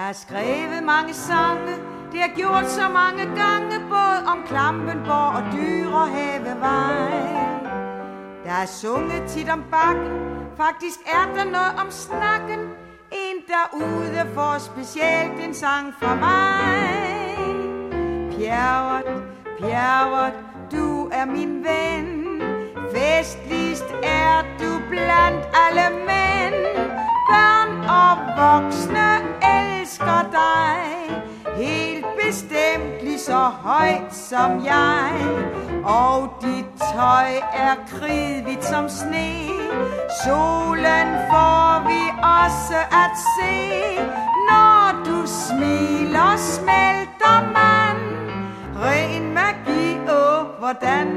har skrevet mange sange, det har gjort så mange gange, både om Klampenborg og Dyrehavevej. Der er sunget tit om bakken, faktisk er der noget om snakken. En derude får specielt en sang fra mig. Pjerrot, Pjerrot, du er min ven. Festligst er du blandt alle mænd. Børn og voksne elsker dig, helt bestemt lige så højt som jeg. Og dit tøj er kridhvidt som sne. Solen får vi også at se. Når du smiler, smelter man. Ren magi, hvordan?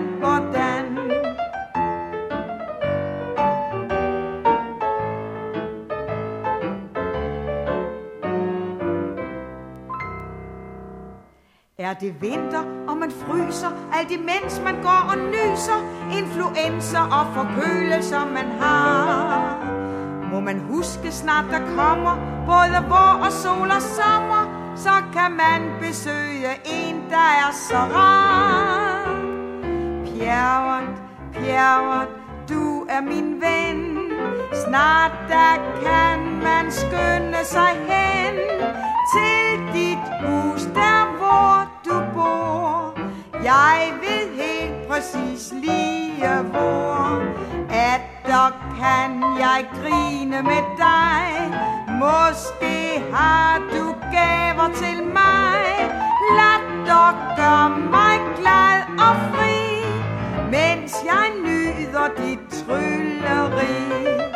Er det vinter, og man fryser, alt imens man går og nyser, influenza og forkølelser man har. Må man huske snart der kommer både vår og sol og sommer, så kan man besøge en, der er så rar. Pjerrot, Pjerrot, du er min ven. Snart der kan man skynde sig hen til dit hus, der hvor du bor. Jeg ved helt præcis lige hvor. Atter kan jeg grine med dig. Måske har du gaver til mig. Latter gør mig glad og fri, mens jeg nyder dit trylleri.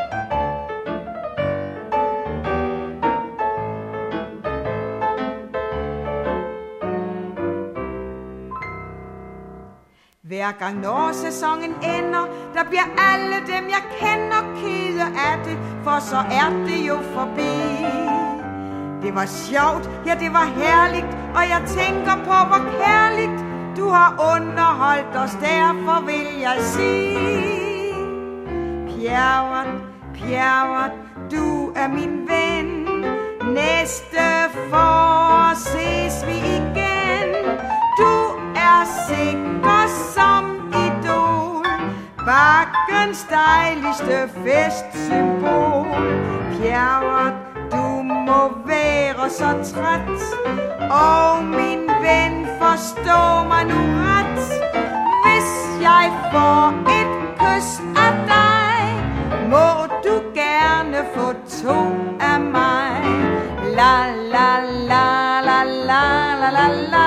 Hver gang når sæsonen ender, der bliver alle dem jeg kender kede af det, for så er det jo forbi. Det var sjovt, ja det var herligt, og jeg tænker på hvor kærligt du har underholdt os, derfor vil jeg sige. Pjerrot, Pjerrot, du er min ven. Næste forår ses vi igen. Du er sikker som idol, bakkens dejligste festsymbol. Pjerrot, du må være så træt, og min ven, forstå mig nu ret. Hvis jeg får et kys af dig, må du gerne få to af mig. La la la la la la la la.